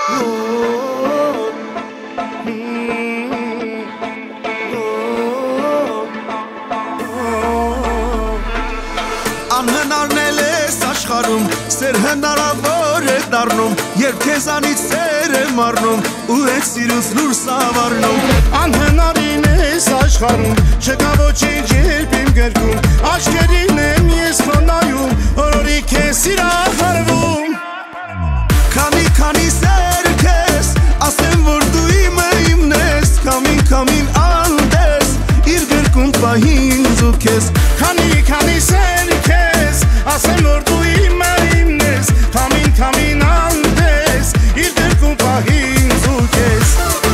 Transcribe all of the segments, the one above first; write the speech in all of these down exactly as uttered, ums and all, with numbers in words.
Անհնարն էլ ես աշխարում, սեր հնարավոր է դառնում, երբ քեզանից սեր եմ առնում, ու այդ սիրուց լուրս ավառնում։ Անհնարին ես աշխարում, չկա ոչինչ երբ իմ գրքում, աչքերին եմ ես քո նայում, օրորի քեզ սիրահարվում։ Քանի քանի սեր քեզ, ասեմ որ դու իմը իմն ես, քամին քամին անդես, իր գրքում պահին զու քեզ։ Քանի քանի սեր քեզ, ասեմ որ դու իմը իմն ես, քամին քամին անդես, իր գրքում պահին զու քեզ։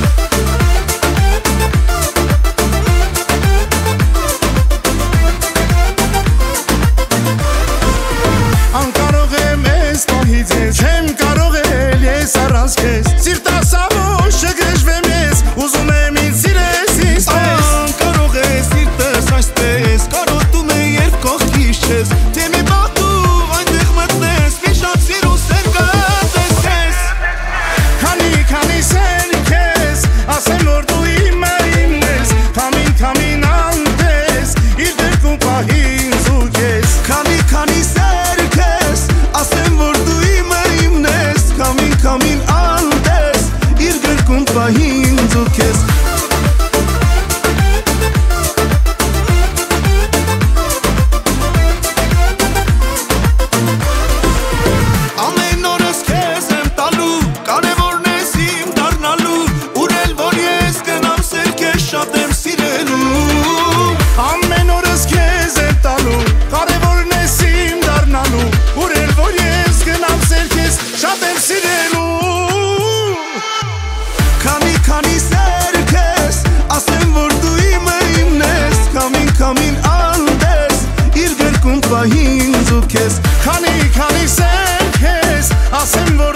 Անկարող եմ ես պահից ես, չեմ կարող էլ ես առանց քեզ, սիրտասավոր չգժվեմ ես, ուզում եմ ինձ սիրես ինձ պես։ Անկարող է սիրտս այսպես, կարոտում է երբ կողքիս չես, թե մի բախտում այնտեղ մտնես, մի շատ սիրուն սեր կտեսես։ Քանի քանի սեր քեզ, ասեմ որ դու իմը իմն ես, քամին քամին անդես, իր գրքում պահին զու քեզ։ Քանի քանի սեր քեզ, ասեմ որ դու իմը իմն ես, քամին քամին անդես, իր գրքում պահին զու քեզ։ Ամեն օրս քեզ եմ տալու, կարևորն ես իմ դառնալու, ուր էլ որ ես գնամ սեր քեզ շատ եմ սիրելու։ Ամեն օրս քեզ եմ տալու, կարևորն ես իմ դառնալու, ուր էլ որ ես գնամ սեր քեզ շատ եմ սիրելու։ Քանի քանի սեր քեզ, ասեմ որ դու իմը իմն ես, քամին քամին անդես, իր գրքում պահին զու քեզ։ Քանի քանի սեր քեզ, ասեմ որ